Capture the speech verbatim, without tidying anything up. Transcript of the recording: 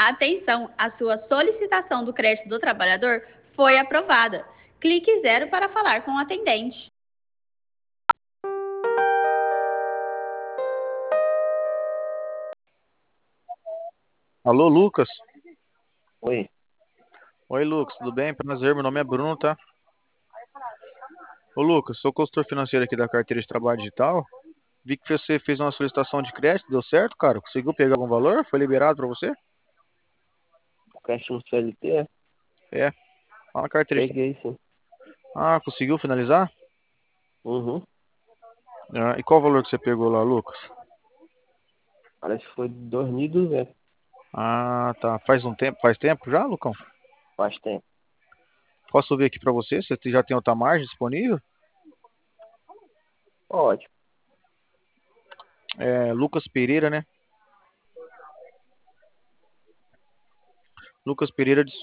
Atenção, a sua solicitação do crédito do trabalhador foi aprovada. Clique zero para falar com o atendente. Alô, Lucas? Oi, Oi, Lucas, tudo bem? Prazer, meu nome é Bruno, tá? Ô, Lucas, sou consultor financeiro aqui da carteira de trabalho digital. Vi que você fez uma solicitação de crédito, deu certo, cara? Conseguiu pegar algum valor? Foi liberado pra você? o crédito no C L T? É, lá na carteira de... Peguei, sim. Ah, conseguiu finalizar? Uhum. Ah, e qual o valor que você pegou lá, Lucas? Parece que foi dois mil e duzentos. Ah, tá. Faz um tempo, faz tempo já, Lucão? Faz tempo. Posso ver aqui pra você? Você já tem outra margem disponível? Ótimo. É, Lucas Pereira, né? Lucas Pereira de